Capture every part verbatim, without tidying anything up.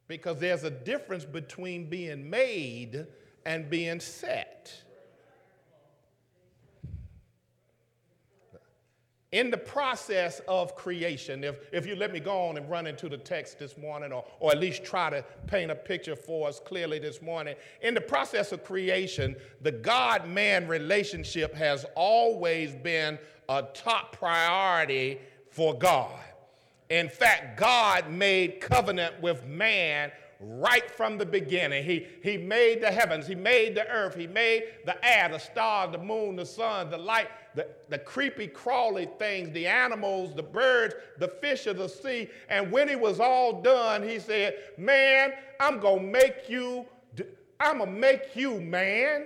because there's a difference between being made and being set. In the process of creation, if, if you let me go on and run into the text this morning, or, or at least try to paint a picture for us clearly this morning, in the process of creation, the God-man relationship has always been a top priority for God. In fact, God made covenant with man right from the beginning. He, he made the heavens, he made the earth, he made the air, the stars, the moon, the sun, the light, the, the creepy, crawly things, the animals, the birds, the fish of the sea. And when he was all done, he said, man, I'm going to make you, I'm going to make you, man,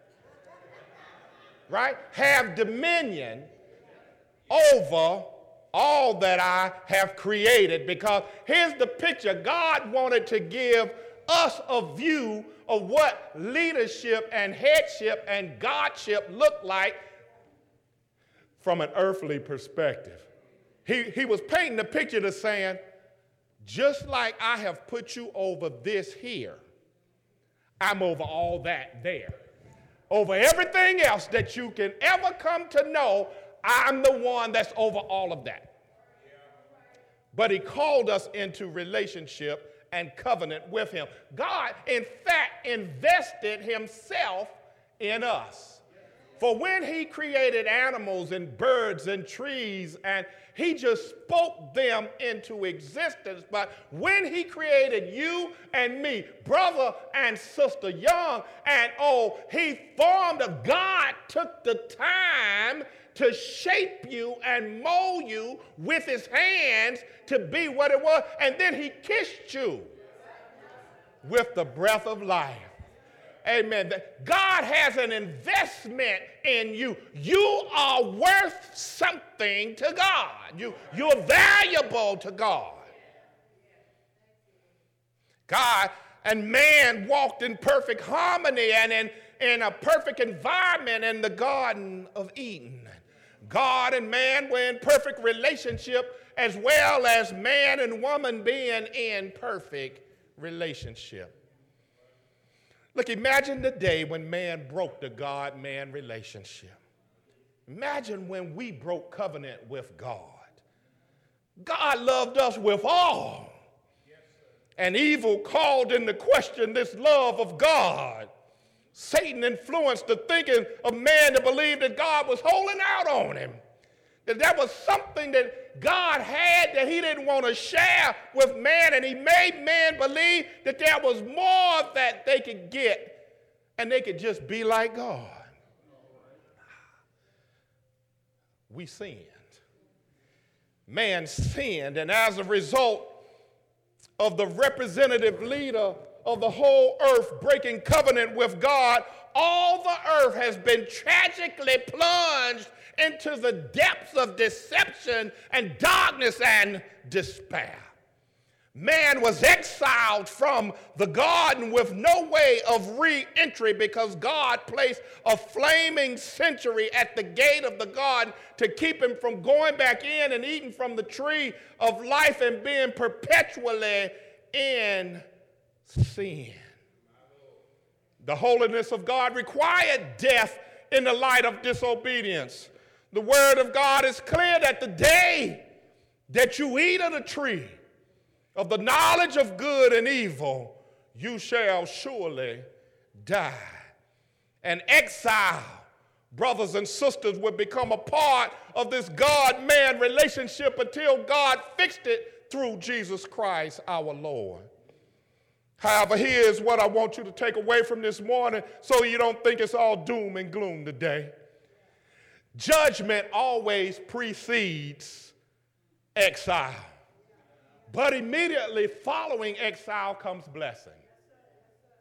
right, have dominion over all that I have created. Because here's the picture. God wanted to give us a view of what leadership and headship and godship look like from an earthly perspective. He, he was painting the picture to saying, just like I have put you over this here, I'm over all that there. Over everything else that you can ever come to know, I'm the one that's over all of that. But he called us into relationship and covenant with him. God, in fact, invested himself in us. For when he created animals and birds and trees, and he just spoke them into existence, but when he created you and me, brother and sister, young and old, he formed a God, took the time to shape you and mold you with his hands to be what it was, and then he kissed you with the breath of life. Amen. God has an investment in you. You are worth something to God. You, you're valuable to God. God and man walked in perfect harmony and in, in a perfect environment in the Garden of Eden. God and man were in perfect relationship, as well as man and woman being in perfect relationship. Look, imagine the day when man broke the God-man relationship. Imagine when we broke covenant with God. God loved us with all. And evil called into question this love of God. Satan influenced the thinking of man to believe that God was holding out on him. That that was something that God had that he didn't want to share with man, and he made man believe that there was more that they could get and they could just be like God. We sinned. Man sinned, and as a result of the representative leader of the whole earth breaking covenant with God, all the earth has been tragically plunged into the depths of deception and darkness and despair. Man was exiled from the garden with no way of re-entry because God placed a flaming century at the gate of the garden to keep him from going back in and eating from the tree of life and being perpetually in sin. The holiness of God required death in the light of disobedience. The word of God is clear that the day that you eat of the tree of the knowledge of good and evil, you shall surely die. And exile, brothers and sisters, would become a part of this God-man relationship until God fixed it through Jesus Christ our Lord. However, here's what I want you to take away from this morning so you don't think it's all doom and gloom today. Judgment always precedes exile. But immediately following exile comes blessing.